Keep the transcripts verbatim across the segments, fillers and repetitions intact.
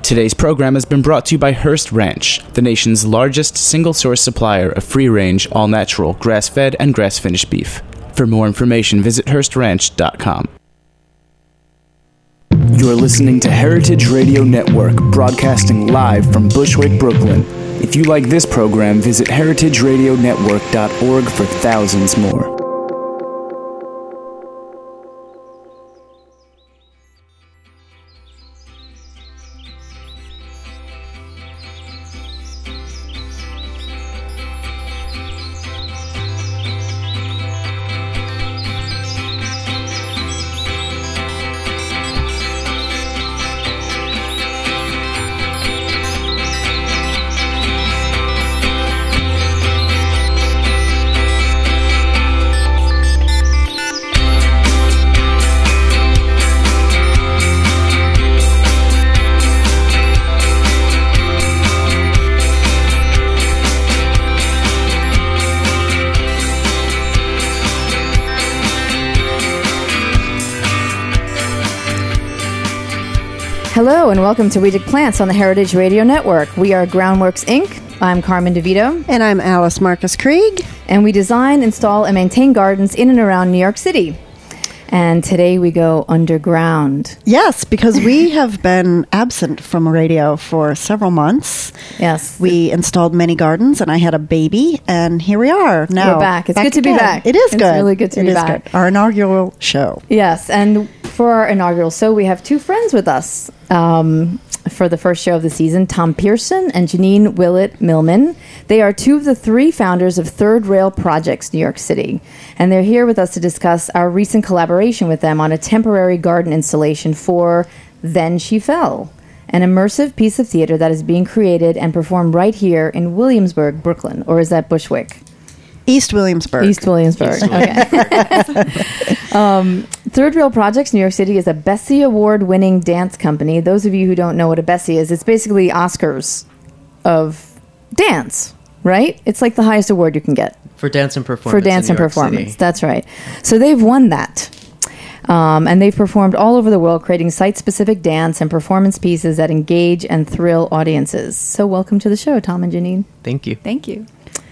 Today's program has been brought to you by Hearst Ranch, the nation's largest single-source supplier of free-range, all-natural, grass-fed, and grass-finished beef. For more information, visit Hearst Ranch dot com. You're listening to Heritage Radio Network, broadcasting live from Bushwick, Brooklyn. If you like this program, visit heritage radio network dot org for thousands more. Hello and welcome to We Dig Plants on the Heritage Radio Network. We are Groundworks Incorporated. I'm Carmen DeVito. And I'm Alice Marcus Krieg. And we design, install, and maintain gardens in and around New York City. And today we go underground. Yes, because we have been absent from radio for several months. Yes. We installed many gardens, and I had a baby, and here we are now. We're back. It's back good to again. be back. It is it's good. It's really good to it be is back. Good. Our inaugural show. Yes, and for our inaugural show, we have two friends with us. Um, for the first show of the season, Tom Pearson and Janine Willett Millman. They are two of the three founders of Third Rail Projects, New York City. And they're here with us to discuss our recent collaboration with them on a temporary garden installation for Then She Fell, an immersive piece of theater that is being created and performed right here in Williamsburg, Brooklyn. Or is that Bushwick? East Williamsburg. East Williamsburg. East okay. um, Third Rail Projects New York City is a Bessie Award-winning dance company. Those of you who don't know what a Bessie is, it's basically Oscars of dance, right? It's like the highest award you can get. For dance and performance. For dance in and New York performance. City. That's right. So they've won that. Um, and they've performed all over the world, creating site-specific dance and performance pieces that engage and thrill audiences. So welcome to the show, Tom and Janine. Thank you. Thank you.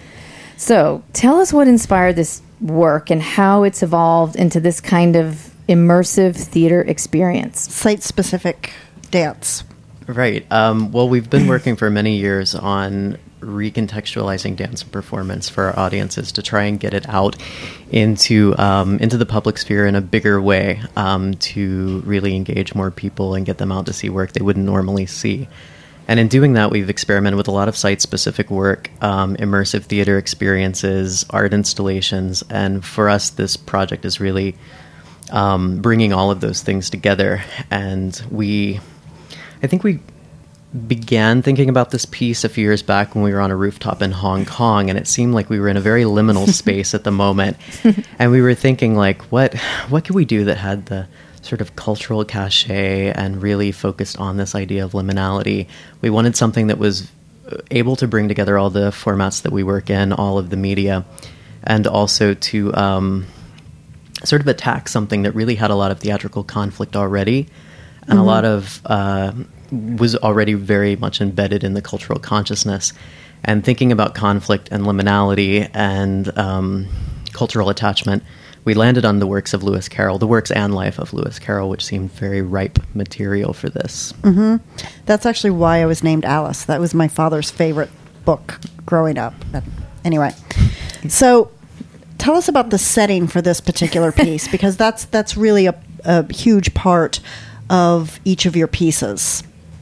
So tell us what inspired this work and how it's evolved into this kind of immersive theater experience. Site-specific dance. Right. Um, well, we've been working for many years on recontextualizing dance and performance for our audiences to try and get it out into um, into the public sphere in a bigger way, um, to really engage more people and get them out to see work they wouldn't normally see. And in doing that, we've experimented with a lot of site-specific work, um, immersive theater experiences, art installations, and for us, this project is really um, bringing all of those things together. And we, I think we began thinking about this piece a few years back when we were on a rooftop in Hong Kong, and it seemed like we were in a very liminal space at the moment. And we were thinking, like, what what could we do that had the sort of cultural cachet and really focused on this idea of liminality. We wanted something that was able to bring together all the formats that we work in, all of the media, and also to um, sort of attack something that really had a lot of theatrical conflict already, and mm-hmm. a lot of uh, was already very much embedded in the cultural consciousness. And thinking about conflict and liminality and um, cultural attachment, we landed on the works of Lewis Carroll, the works and life of Lewis Carroll, which seemed very ripe material for this. Mm-hmm. That's actually why I was named Alice. That was my father's favorite book growing up. But anyway, so tell us about the setting for this particular piece, because that's that's really a, a huge part of each of your pieces.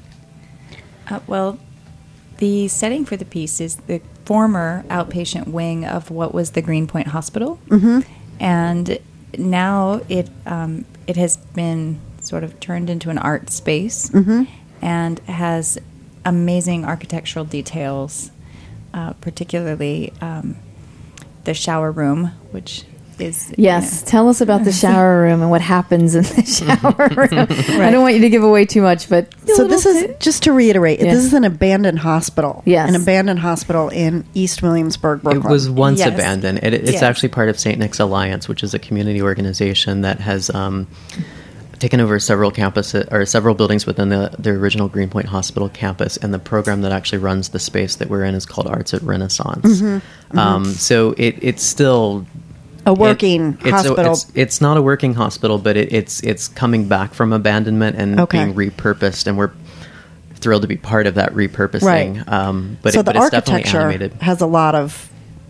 Uh, well, the setting for the piece is the former outpatient wing of what was the Greenpoint Hospital. Mm-hmm. And now it um, it has been sort of turned into an art space, mm-hmm. and has amazing architectural details, uh, particularly um, the shower room, which is... Yes, you know. Tell us about the shower room and what happens in the shower room. Right. I don't want you to give away too much, but... So this is, t- just to reiterate, yeah. this is an abandoned hospital. Yes. An abandoned hospital in East Williamsburg, Brooklyn. It was once yes. abandoned. It, it's yes. actually part of Saint Nick's Alliance, which is a community organization that has um, taken over several campuses or several buildings within the, the original Greenpoint Hospital campus, and the program that actually runs the space that we're in is called Arts at Renaissance. Mm-hmm, mm-hmm. Um, so it, it's still a working it, it's hospital. A, it's, it's not a working hospital, but it, it's it's coming back from abandonment and okay. being repurposed, and we're thrilled to be part of that repurposing. Right. Um, but so it, the but it's definitely architecture animated. has a lot of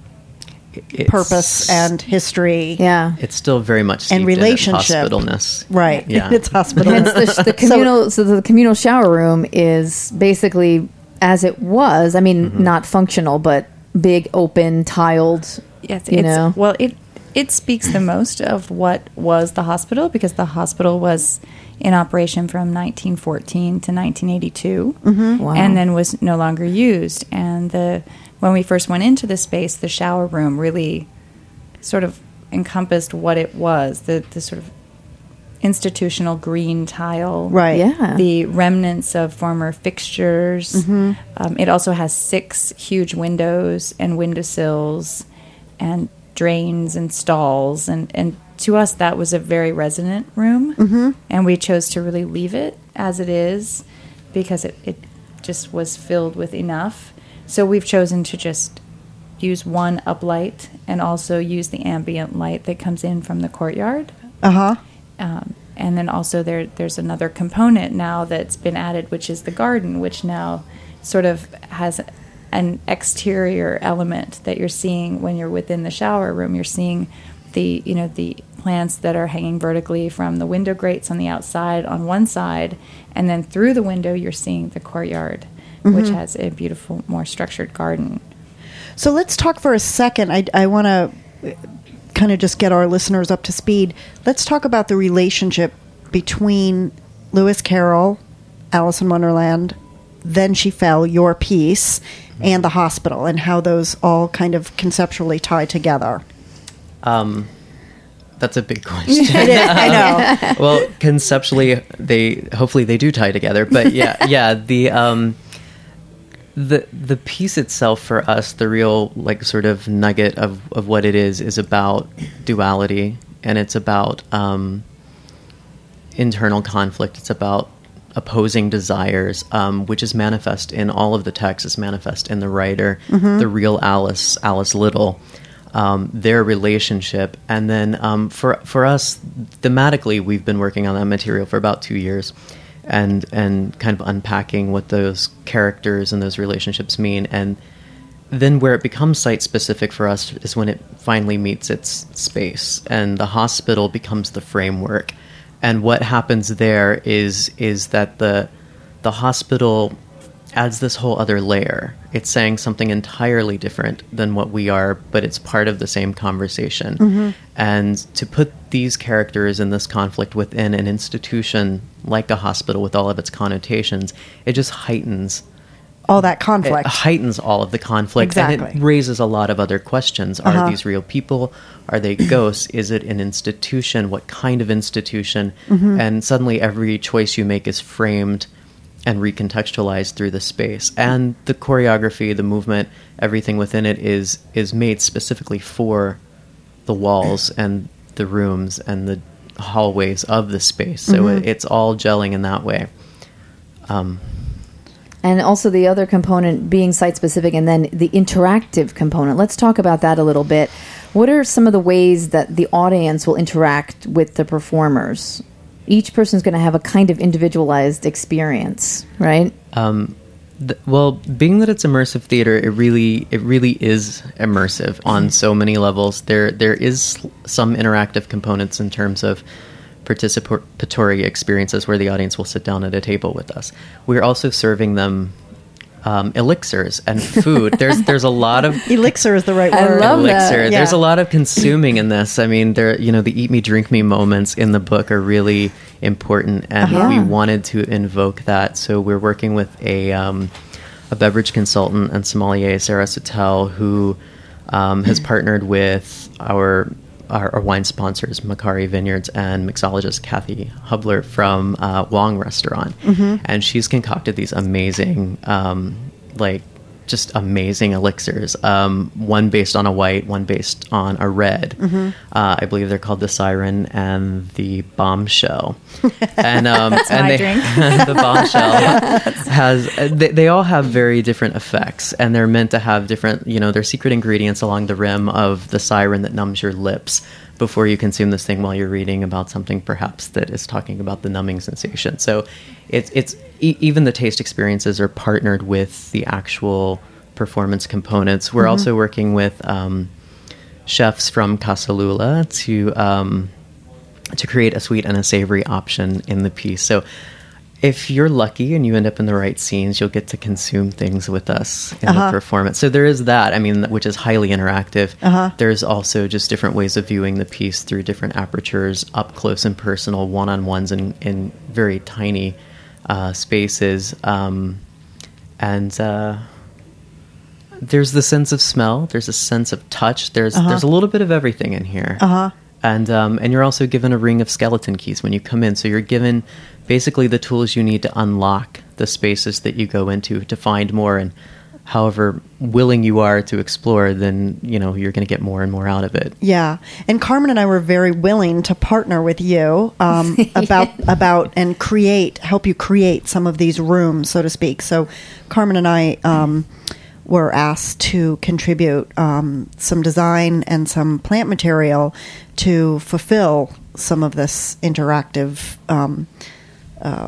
It's, purpose and history. Yeah. It's still very much steeped and relationship. in its hospitalness. Right. Yeah. It's hospital. Hence the, the communal. So, so the communal shower room is basically as it was. I mean, Mm-hmm. not functional, but big, open, tiled. Yes, you it's, know. well, it it speaks the most of what was the hospital, because the hospital was in operation from nineteen fourteen to nineteen eighty-two, Mm-hmm. Wow. and then was no longer used. And the when we first went into the space, the shower room really sort of encompassed what it was, the the sort of institutional green tile, Right. Yeah. the remnants of former fixtures. Mm-hmm. Um, it also has six huge windows and windowsills and drains and stalls. And, and to us, that was a very resonant room. Mm-hmm. And we chose to really leave it as it is because it, it just was filled with enough. So we've chosen to just use one uplight and also use the ambient light that comes in from the courtyard. Uh-huh. Um, and then also there, there's another component now that's been added, which is the garden, which now sort of has an exterior element that you're seeing when you're within the shower room. You're seeing the, you know, the plants that are hanging vertically from the window grates on the outside on one side, and then through the window you're seeing the courtyard, mm-hmm. which has a beautiful, more structured garden. So let's talk for a second. I, I want to kind of just get our listeners up to speed. Let's talk about the relationship between Lewis Carroll, Alice in Wonderland, Then She Fell, your piece, and the hospital, and how those all kind of conceptually tie together. Um, that's a big question. It is, I know. Well, conceptually, they hopefully they do tie together. But yeah, yeah, the um, the the piece itself for us, the real like sort of nugget of of what it is, is about duality, and it's about um, internal conflict. It's about opposing desires, um, which is manifest in all of the texts, is manifest in the writer, mm-hmm. the real Alice, Alice Little, um, their relationship. And then um, for for us, thematically, we've been working on that material for about two years and and kind of unpacking what those characters and those relationships mean. And then where it becomes site-specific for us is when it finally meets its space, and the hospital becomes the framework. And what happens there is is that the the hospital adds this whole other layer. It's saying something entirely different than what we are, but it's part of the same conversation. Mm-hmm. And to put these characters in this conflict within an institution like a hospital with all of its connotations, it just heightens all that conflict. It heightens all of the conflict. Exactly. And it raises a lot of other questions. Are Uh-huh. these real people? Are they ghosts? Is it an institution? What kind of institution? Mm-hmm. And suddenly every choice you make is framed and recontextualized through the space. And the choreography, the movement, everything within it is is made specifically for the walls and the rooms and the hallways of the space. So Mm-hmm. it, it's all gelling in that way. Um, And also the other component being site-specific, and then the interactive component. Let's talk about that a little bit. What are some of the ways that the audience will interact with the performers? Each person's going to have a kind of individualized experience, right? Um, th- well, being that it's immersive theater, it really it really is immersive on so many levels. There there is some interactive components in terms of participatory experiences where the audience will sit down at a table with us. We're also serving them um, elixirs and food. There's there's a lot of Elixir is the right I word. love that. elixir. Yeah. There's a lot of consuming in this. I mean, there you know the eat me, drink me moments in the book are really important, and Uh-huh. we wanted to invoke that. So we're working with a um, a beverage consultant and sommelier, Sarah Sottel, who um, has partnered with our Our, our wine sponsors, Macari Vineyards, and mixologist Kathy Hubler from uh, Wong Restaurant. Mm-hmm. And she's concocted these amazing, um, like, just amazing elixirs. Um, one based on a white, one based on a red. Mm-hmm. Uh, I believe they're called the Siren and the Bombshell. And um, That's and my they, drink. the Bombshell has. They, they all have very different effects, and they're meant to have different. You know, they're secret ingredients along the rim of the Siren that numbs your lips before you consume this thing while you're reading about something perhaps that is talking about the numbing sensation. So it's it's e- even the taste experiences are partnered with the actual performance components. We're mm-hmm. also working with um, chefs from Casalula to um, to create a sweet and a savory option in the piece. So if you're lucky and you end up in the right scenes, you'll get to consume things with us in uh-huh. the performance. So there is that, I mean, which is highly interactive. Uh-huh. There's also just different ways of viewing the piece through different apertures, up close and personal, one-on-ones in, in very tiny uh, spaces. Um, and uh, there's the sense of smell. There's a sense of touch. There's uh-huh. there's a little bit of everything in here. Uh-huh. And um, and you're also given a ring of skeleton keys when you come in. So you're given basically the tools you need to unlock the spaces that you go into to find more. And however willing you are to explore, then, you know, you're going to get more and more out of it. Yeah. And Carmen and I were very willing to partner with you um, about about and create, help you create some of these rooms, so to speak. So Carmen and I um, were asked to contribute um, some design and some plant material to fulfill some of this interactive um, uh,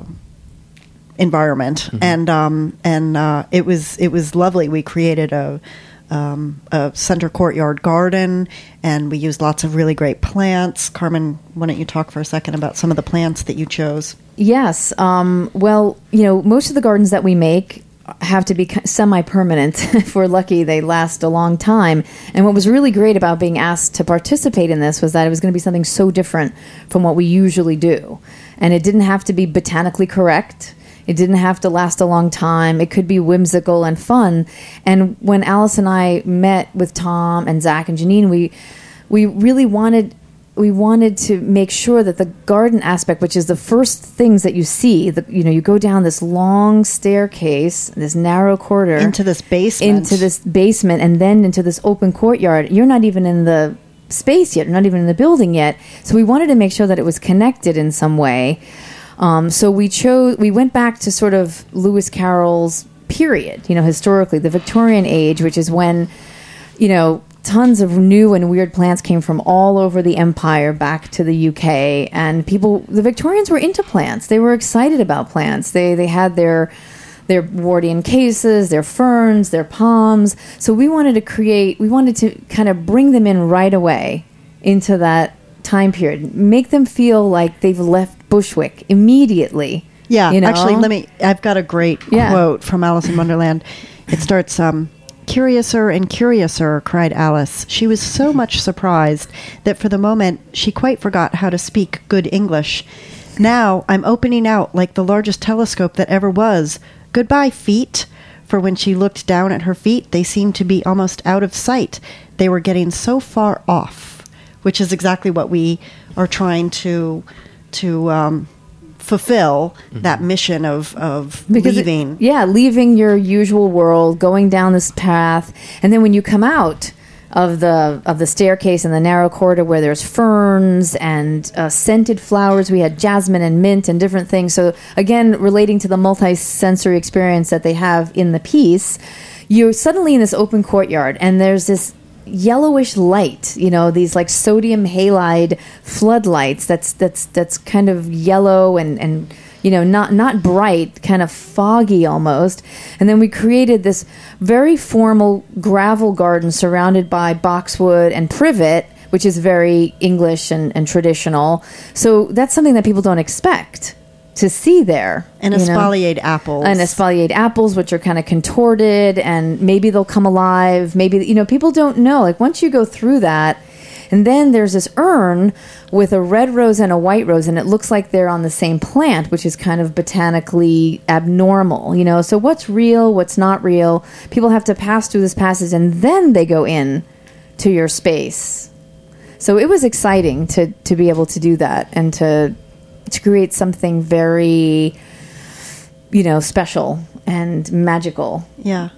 environment, mm-hmm. and um, and uh, it was it was lovely. We created a um, a center courtyard garden, and we used lots of really great plants. Carmen, why don't you talk for a second about some of the plants that you chose? Yes. Um, well, you know, most of the gardens that we make have to be semi-permanent. If we're lucky, they last a long time. And what was really great about being asked to participate in this was that it was going to be something so different from what we usually do. And it didn't have to be botanically correct. It didn't have to last a long time. It could be whimsical and fun. And when Alice and I met with Tom and Zach and Janine, we we really wanted we wanted to make sure that the garden aspect, which is the first things that you see, the, you know, you go down this long staircase, this narrow corridor. Into this basement. Into this basement, and then into this open courtyard. You're not even in the space yet. You're not even in the building yet. So we wanted to make sure that it was connected in some way. Um, so we chose, we went back to sort of Lewis Carroll's period, you know, historically, the Victorian age, which is when, you know, tons of new and weird plants came from all over the empire back to the U K, and people, the Victorians were into plants. They were excited about plants. They they had their their Wardian cases, their ferns, their palms. So we wanted to create, we wanted to kind of bring them in right away into that time period, make them feel like they've left Bushwick immediately. Yeah, you know? Actually, let me, I've got a great yeah. quote from Alice in Wonderland. It starts, um, "Curiouser and curiouser," cried Alice. She was so much surprised that for the moment she quite forgot how to speak good English. "Now I'm opening out like the largest telescope that ever was. Goodbye, feet." For when she looked down at her feet, they seemed to be almost out of sight. They were getting so far off, which is exactly what we are trying to to um, fulfill, mm-hmm. that mission of, of leaving. It, yeah, leaving your usual world, going down this path. And then when you come out of the of the staircase in the narrow corridor where there's ferns and uh, scented flowers, we had jasmine and mint and different things. So again, relating to the multi-sensory experience that they have in the piece, you're suddenly in this open courtyard, and there's this yellowish light, you know, these like sodium halide floodlights that's that's that's kind of yellow and and you know, not not bright, kind of foggy almost. And then we created this very formal gravel garden surrounded by boxwood and privet, which is very English and, and traditional. So that's something that people don't expect to see there. And espaliered apples. And espaliered apples, which are kind of contorted, and maybe they'll come alive. Maybe, you know, people don't know. Like, once you go through that, and then there's this urn with a red rose and a white rose, and it looks like they're on the same plant, which is kind of botanically abnormal, you know. So what's real, what's not real? People have to pass through this passage, and then they go in to your space. So it was exciting to, to be able to do that, and to to create something very, you know, special and magical. Yeah.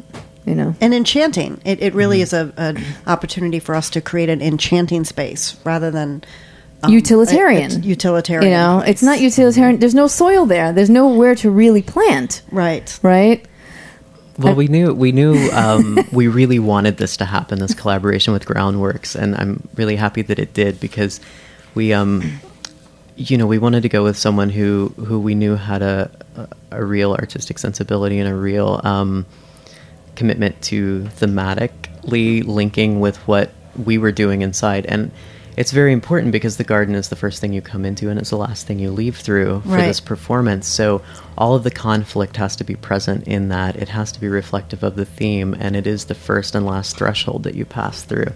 you know. And enchanting. It, it really is a, an opportunity for us to create an enchanting space rather than um, utilitarian. A, a utilitarian. You know, place. it's not utilitarian. There's no soil there. There's nowhere to really plant. Right. Right? Well, we knew we knew um, we really wanted this to happen, this collaboration with Groundworks, and I'm really happy that it did because we, um, you know, we wanted to go with someone who, who we knew had a, a, a real artistic sensibility and a real um, commitment to thematically linking with what we were doing inside. And it's very important because the garden is the first thing you come into and it's the last thing you leave through for Right. this performance. So all of the conflict has to be present in that. It has to be reflective of the theme, and it is the first and last threshold that you pass through,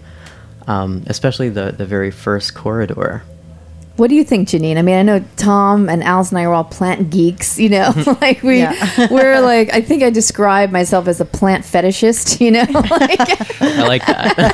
um, especially the, the very first corridor. What do you think, Janine? I mean, I know Tom and Alice and I are all plant geeks, you know, like we, Yeah. we're like, I think I describe myself as a plant fetishist, you know, like, I like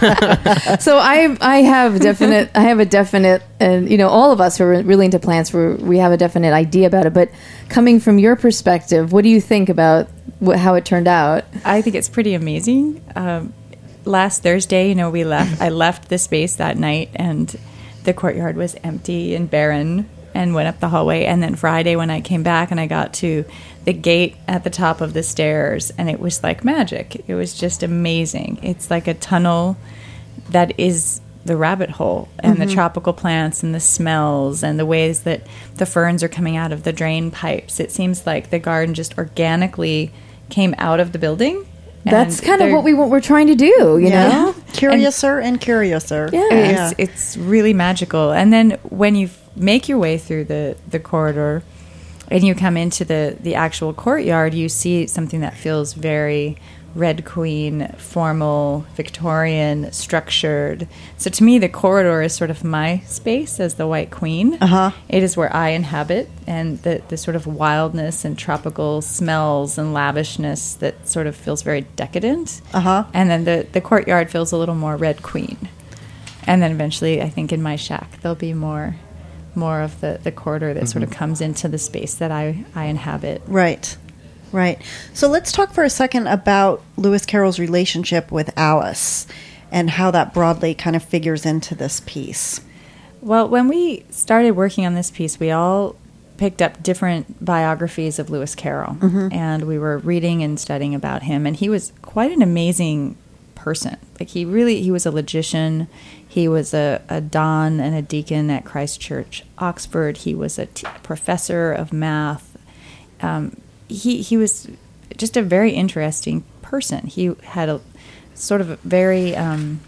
that. so I, I have definite, I have a definite, and you know, all of us who are really into plants, we we have a definite idea about it. But coming from your perspective, what do you think about wh- how it turned out? I think it's pretty amazing. Um, last Thursday, you know, we left. I left the space that night, and the courtyard was empty and barren, and went up the hallway. And then Friday, when I came back and I got to the gate at the top of the stairs, and it was like magic. It was just amazing. It's like a tunnel that is the rabbit hole, and mm-hmm. the tropical plants and the smells and the ways that the ferns are coming out of the drain pipes. It seems like the garden just organically came out of the building. That's And kind of they're- what we we're trying to do, you Yeah. know? Curiouser and, and curiouser. Yeah. yeah. It's, it's really magical. And then when you f- make your way through the, the corridor and you come into the, the actual courtyard, you see something that feels very Red Queen, formal, Victorian, structured. So to me, the corridor is sort of my space as the White Queen. Uh-huh. It is where I inhabit, and the, the sort of wildness and tropical smells and lavishness that sort of feels very decadent. Uh-huh. And then the, the courtyard feels a little more Red Queen. And then eventually, I think in my shack, there'll be more more of the, the corridor that mm-hmm. sort of comes into the space that I, I inhabit. Right. Right. So let's talk for a second about Lewis Carroll's relationship with Alice and how that broadly kind of figures into this piece. Well, when we started working on this piece, we all picked up different biographies of Lewis Carroll, mm-hmm. and we were reading and studying about him, and he was quite an amazing person. Like he really, he was a logician. He was a, a don and a deacon at Christ Church, Oxford. He was a t- professor of math. Um, He he was just a very interesting person. He had a sort of a very um,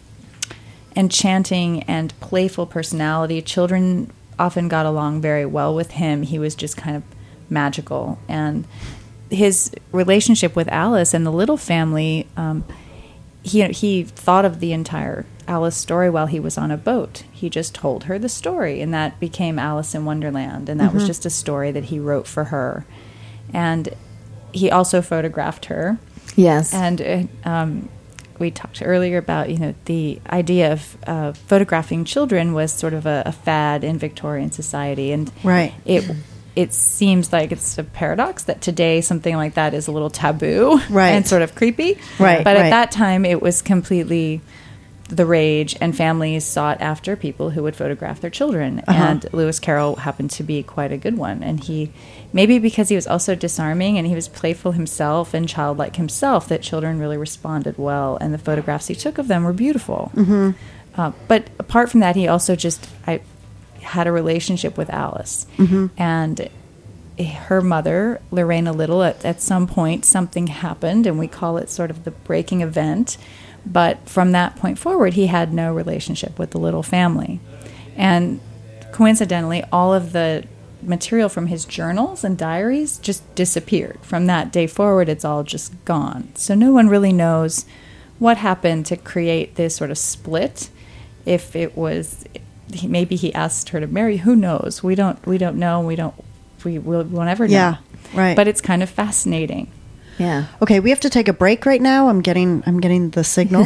enchanting and playful personality. Children often got along very well with him. He was just kind of magical. And his relationship with Alice and the Little family, um, he he thought of the entire Alice story while he was on a boat. He just told her the story, and that became Alice in Wonderland. And that mm-hmm. was just a story that he wrote for her. And he also photographed her. Yes. And uh, um, we talked earlier about, you know, the idea of uh, photographing children was sort of a, a fad in Victorian society. And right. it it seems like it's a paradox that today something like that is a little taboo right. and sort of creepy. Right. But right. at that time, it was completely the rage, and families sought after people who would photograph their children. Uh-huh. And Lewis Carroll happened to be quite a good one. And he, maybe because he was also disarming and he was playful himself and childlike himself, that children really responded well. And the photographs he took of them were beautiful. Mm-hmm. Uh, but apart from that, he also just I had a relationship with Alice. Mm-hmm. And her mother, Lorena Little, at, at some point, something happened, and we call it sort of the breaking event. But from that point forward, he had no relationship with the Little family. And coincidentally, all of the material from his journals and diaries just disappeared. From that day forward, it's all just gone. So no one really knows what happened to create this sort of split. If it was, maybe he asked her to marry, who knows? We don't, we don't know. We don't, we will, we'll never know. Yeah, right. But it's kind of fascinating. Yeah. Okay, we have to take a break right now. I'm getting I'm getting the signal.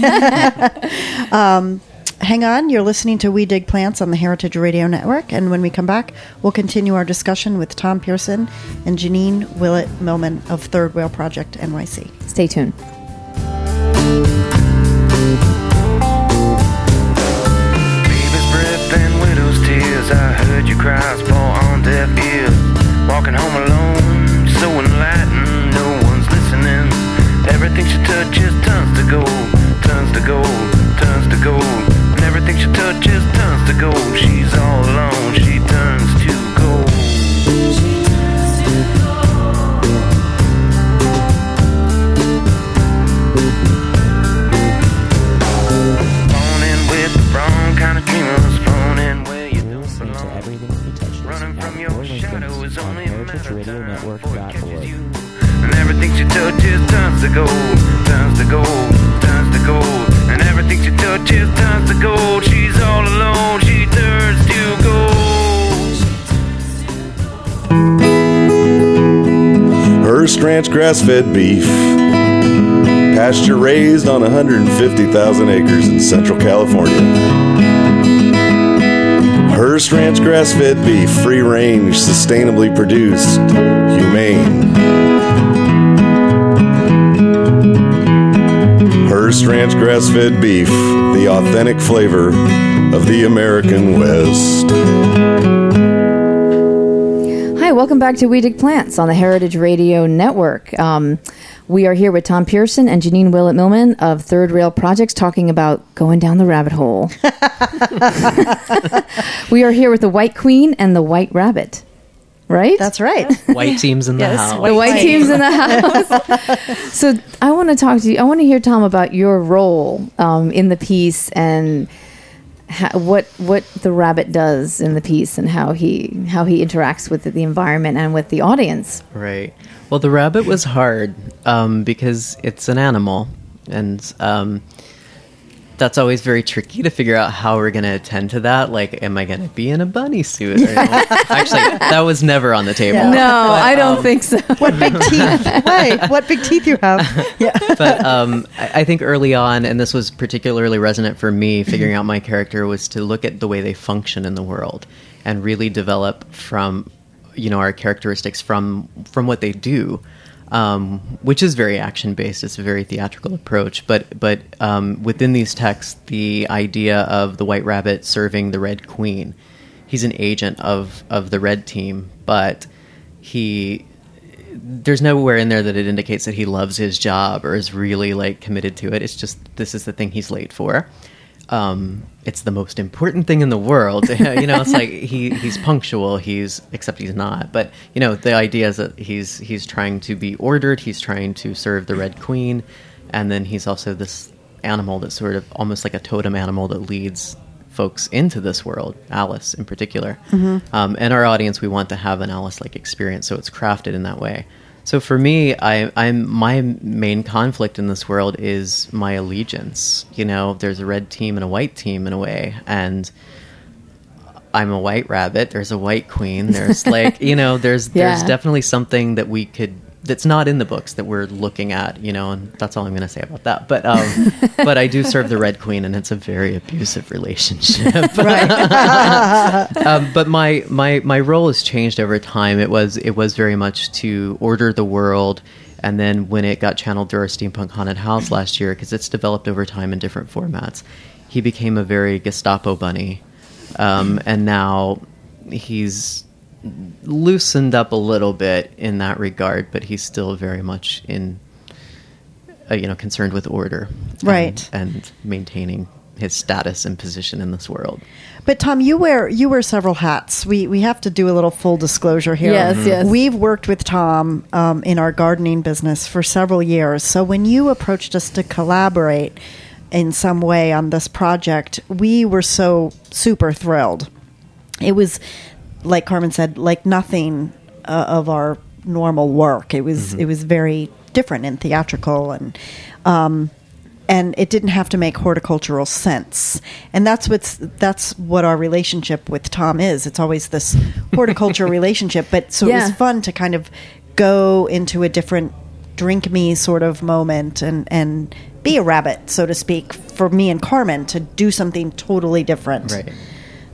um, hang on. You're listening to We Dig Plants on the Heritage Radio Network. And when we come back, we'll continue our discussion with Tom Pearson and Janine Willett Millman of Third Whale Project N Y C. Stay tuned. Baby's breath and widow's tears, I heard your cries fall on deaf ears. Walking home alone, so enlightened, no one's listening. Everything she touches turns to gold, turns to gold, turns to gold. And everything she touches turns to gold. She's all alone, she turns to gold. Born in with the wrong kind of dreamers, flown in where you don't Listening to belong. Everything He Touches. Running from Now your more shadow Lincolns is on only a matter heritage of radio time network before it dot catches org. you. And everything she touches turns to gold, turns to gold, turns to gold. And everything she touches turns to gold. She's all alone, she turns to gold. Hearst Ranch grass-fed beef, pasture raised on one hundred fifty thousand acres in Central California. Hearst Ranch grass-fed beef, free range, sustainably produced, humane. Hearst Ranch grass-fed beef, the authentic flavor of the American West. Hi, welcome back to We Dig Plants on the Heritage Radio Network. Um, we are here with Tom Pearson and Janine Willett Millman of Third Rail Projects talking about going down the rabbit hole. We are here with the White Queen and the White Rabbit, right? That's right. White teams in the Yes, house. white the white White. team's in the house. So I want to talk to you. I want to hear, Tom, about your role um, in the piece and how, what what the rabbit does in the piece and how he how he interacts with the environment and with the audience. Right. Well, the rabbit was hard um, because it's an animal, and um, that's always very tricky to figure out how we're going to attend to that. Like, am I going to be in a bunny suit? Or Actually, that was never on the table. Yeah. No, I don't um, think so. What big teeth? Wait, what big teeth you have? Yeah. But um, I, I think early on, and this was particularly resonant for me, figuring out my character was to look at the way they function in the world and really develop from, you know, our characteristics from from what they do, um, which is very action based. It's a very theatrical approach. But but um, within these texts, the idea of the White Rabbit serving the Red Queen, he's an agent of of the Red Team, but he. There's nowhere in there that it indicates that he loves his job or is really like committed to it. It's just this is the thing he's late for. Um, it's the most important thing in the world. You know, it's like he he's punctual. He's except he's not. But you know, the idea is that he's he's trying to be ordered. He's trying to serve the Red Queen, and then he's also this animal that's sort of almost like a totem animal that leads folks into this world, Alice in particular. Mm-hmm. Um, and our audience, we want to have an Alice-like experience, so it's crafted in that way. So for me, I, I'm my main conflict in this world is my allegiance. You know, there's a red team and a white team in a way, and I'm a white rabbit. There's a white queen. There's like, you know, there's Yeah. there's definitely something that we could that's not in the books that we're looking at, you know, and that's all I'm going to say about that. But um, but I do serve the Red Queen, and it's a very abusive relationship. um, but my, my my role has changed over time. It was it was very much to order the world, and then when it got channeled through our Steampunk Haunted House last year, because it's developed over time in different formats, he became a very Gestapo bunny, um, and now he's loosened up a little bit in that regard, but he's still very much in, uh, you know, concerned with order, Right. and, and maintaining his status and position in this world. But Tom, you wear you wear several hats. We we have to do a little full disclosure here. Yes, Mhm. yes. We've worked with Tom um, in our gardening business for several years. So when you approached us to collaborate in some way on this project, we were so super thrilled. It was, like Carmen said, like nothing uh, of our normal work. It was Mm-hmm. it was very different and theatrical, and um, and it didn't have to make horticultural sense. And that's what's that's what our relationship with Tom is. It's always this horticulture relationship. But so it Yeah. was fun to kind of go into a different drink me sort of moment and and be a rabbit, so to speak, for me and Carmen to do something totally different. Right.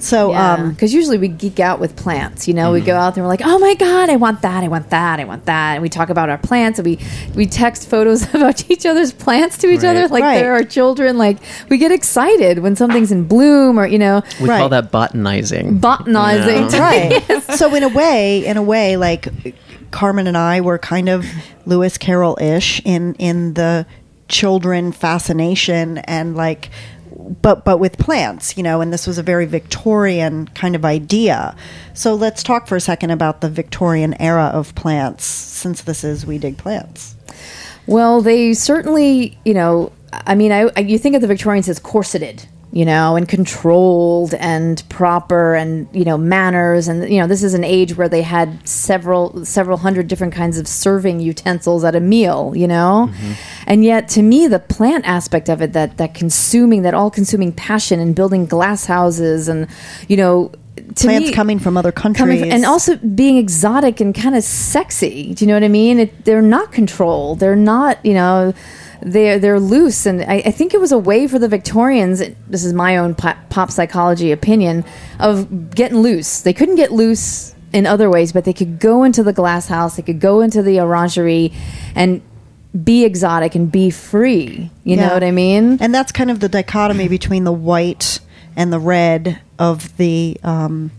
So, um, because usually we geek out with plants. You know, we go out there and we're like, "Oh my god, I want that! I want that! I want that!" And we talk about our plants, and we we text photos about each other's plants to each Right. other, like Right. they're our children. Like we get excited when something's in bloom, or you know, We Right. call that botanizing. botanizing. Yeah. right. So in a way, in a way, like Carmen and I were kind of Lewis Carroll-ish in in the children fascination and like, but but with plants, you know. And this was a very Victorian kind of idea. So let's talk for a second about the Victorian era of plants, since this is We Dig Plants. Well, they certainly, you know, I mean, I, I you think of the Victorians as corseted, you know, and controlled and proper, and you know, manners, and you know, this is an age where they had several several hundred different kinds of serving utensils at a meal, you know, and yet to me, the plant aspect of it, that that consuming, that all-consuming passion, and building glass houses, and you know. To Plants me, coming from other coming countries. from- and also being exotic and kind of sexy. Do you know what I mean? It, they're not controlled. They're not, you know, they're they're loose. And I, I think it was a way for the Victorians. This is my own pop, pop psychology opinion of getting loose. They couldn't get loose in other ways, but they could go into the glass house. They could go into the orangery and be exotic and be free. You know Yeah. what I mean? And that's kind of the dichotomy between the white and the red of the um,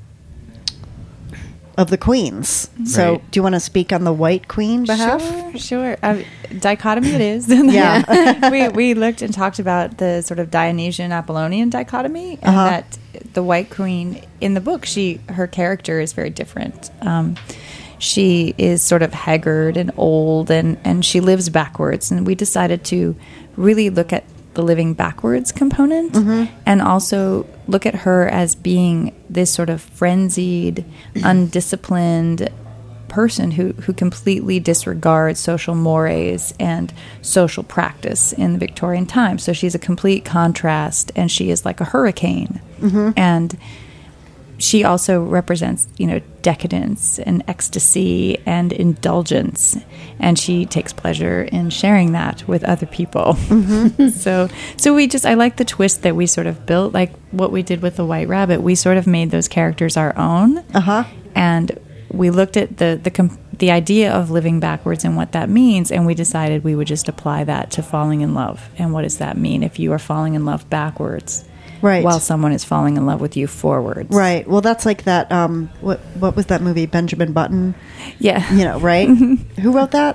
of the queens. So, Right. do you want to speak on the white queen behalf? Sure, sure. Um, dichotomy it is. Yeah. we, we looked and talked about the sort of Dionysian Apollonian dichotomy, and Uh-huh. that the White Queen in the book, she her character is very different. Um, she is sort of haggard and old, and, and she lives backwards. And we decided to really look at the living backwards component, and also look at her as being this sort of frenzied, undisciplined person who, who completely disregards social mores and social practice in the Victorian time. So she's a complete contrast, and she is like a hurricane. And she also represents, you know, decadence and ecstasy and indulgence, and she takes pleasure in sharing that with other people. so, so we just, I like the twist that we sort of built, like what we did with the White Rabbit. We sort of made those characters our own, Uh-huh. and we looked at the the com- the idea of living backwards and what that means, and we decided we would just apply that to falling in love. And what does that mean if you are falling in love backwards? Right. While someone is falling in love with you forwards. Right. Well, that's like that. Um, what what was that movie? Benjamin Button. Yeah. You know, right? Who wrote that?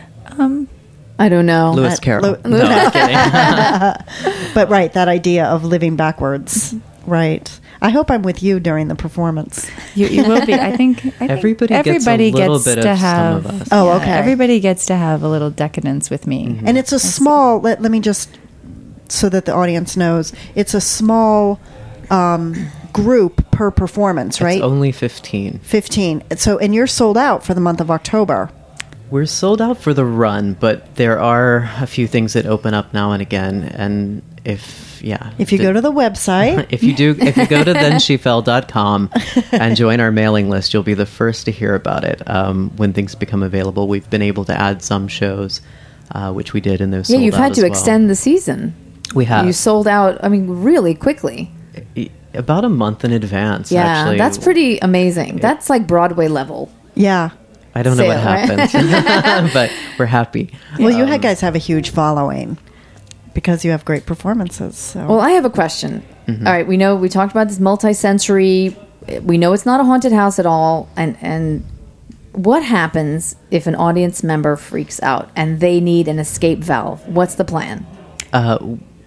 I don't know. Lewis Uh, Carroll. Lew- no, I'm kidding. But right, that idea of living backwards. Right. I hope I'm with you during the performance. You, you will be. I think, I think Everybody gets a everybody little gets bit to of some have. of us. Oh, yeah, okay. Everybody gets to have a little decadence with me. And it's a small. Let, let me just, so that the audience knows, it's a small um, group per performance, right? It's only fifteen. Fifteen. So, and you're sold out for the month of October. We're sold out for the run, but there are a few things that open up now and again. And if, yeah. If you the- go to the website, if you do, if you go to then she fell dot com and join our mailing list, you'll be the first to hear about it um, when things become available. We've been able to add some shows, uh, which we did in those. Yeah, sold you've out had as to well. extend the season. We have You sold out, I mean, really quickly. about a month in advance. Yeah, actually. that's pretty amazing. That's like Broadway level. yeah. I don't know what sale, right? happened, but we're happy. Well, you had guys have a huge following because you have great performances. So. Well, I have a question. All right, we know we talked about this multi-sensory. We know it's not a haunted house at all, and and what happens if an audience member freaks out and they need an escape valve? What's the plan? Uh,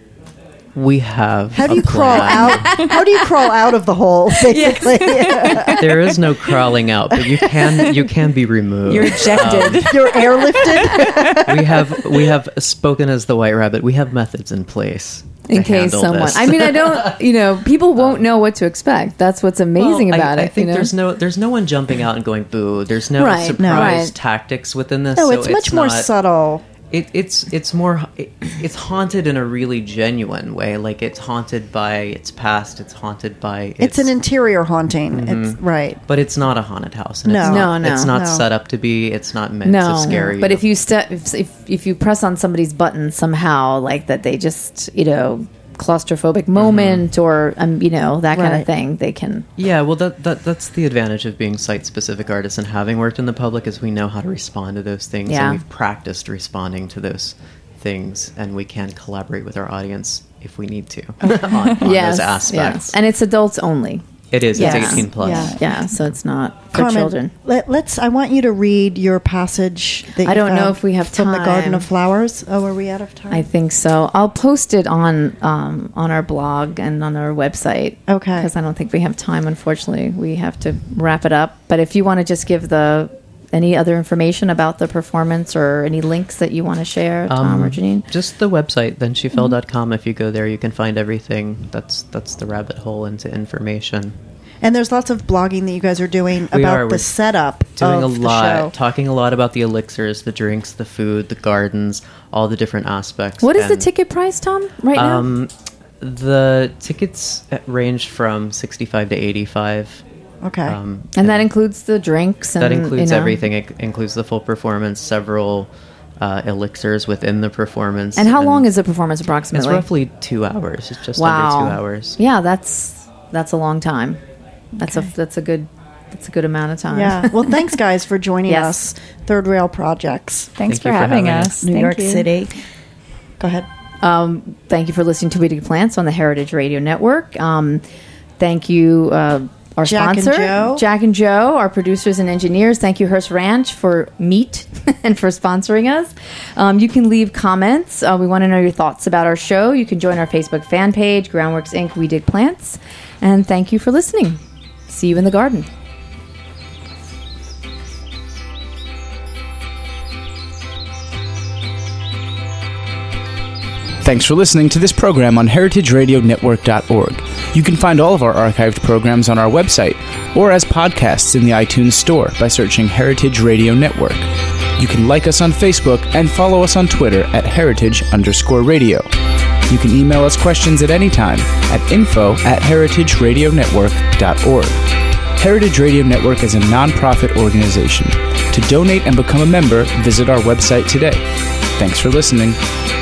we have. how do a you crawl plan. out? How do you crawl out of the hole? Basically, There is no crawling out, but you can you can be removed. You're ejected. you're airlifted. we have we have spoken as the White Rabbit. We have methods in place In to case handle someone, this. I mean, I don't, you know, people won't know what to expect. That's what's amazing Well, I- about I, it. think you know? there's no there's no one jumping out and going boo. There's no Right, surprise no. Right. tactics within this. No, so it's much more not- subtle. It, it's it's more it, it's haunted in a really genuine way. Like it's haunted by its past. It's haunted by It's an interior haunting. It's right. but it's not a haunted house. And No. it's not, No, no, it's not no. set up to be. It's not meant no, to scare you. but if you step, if, if if you press on somebody's button somehow, like that, they just, you know, claustrophobic moment or, um, you know, that kind Right. of thing, they can... Yeah, well, that, that that's the advantage of being site-specific artists and having worked in the public is we know how to respond to those things, Yeah. and we've practiced responding to those things, and we can collaborate with our audience if we need to on, on yes, those aspects. yes. And it's adults only. It is. Yeah. It's eighteen plus. Yeah. Yeah, so it's not for Carmen, children. Let, let's. I want you to read your passage. That you I don't know found if we have from the Garden time. of Flowers. Oh, are we out of time? I think so. I'll post it on um, on our blog and on our website. Okay. Because I don't think we have time. Unfortunately, we have to wrap it up. But if you want to just give the any other information about the performance or any links that you want to share, Tom Um, or Janine. Just the website, then she fell dot com. If you go there, you can find everything. That's that's the rabbit hole into information. And there's lots of blogging that you guys are doing We about are. the We're setup Doing of a the lot, show. talking a lot about the elixirs, the drinks, the food, the gardens, all the different aspects. What is the And, ticket price, Tom? Right now? Um, the tickets ranged from sixty-five to eighty-five. Okay. Um, and that includes the drinks. And, that includes you know. everything. It includes the full performance, several uh, elixirs within the performance. And how long is the performance approximately? It's roughly two hours. It's just wow. under two hours. Yeah, that's that's a long time. That's a that's a good that's a good amount of time. Yeah. Well, thanks, guys, for joining Yes. us. Third Rail Projects, Thanks Thank for you for having having us. us. New Thank York you. City. Go ahead. Um, thank you for listening to We Dig Plants on the Heritage Radio Network. Um, thank you, uh, our Jack and sponsor, Joe. Jack and Joe, our producers and engineers. Thank you, Hearst Ranch, for meat and for sponsoring us. Um, you can leave comments. Uh, we want to know your thoughts about our show. You can join our Facebook fan page, Groundworks Incorporated. We Dig Plants. And thank you for listening. See you in the garden. Thanks for listening to this program on heritage radio network dot org. You can find all of our archived programs on our website or as podcasts in the iTunes Store by searching Heritage Radio Network. You can like us on Facebook and follow us on Twitter at heritage underscore radio. You can email us questions at any time at info at heritage radio network dot org. Heritage Radio Network is a nonprofit organization. To donate and become a member, visit our website today. Thanks for listening.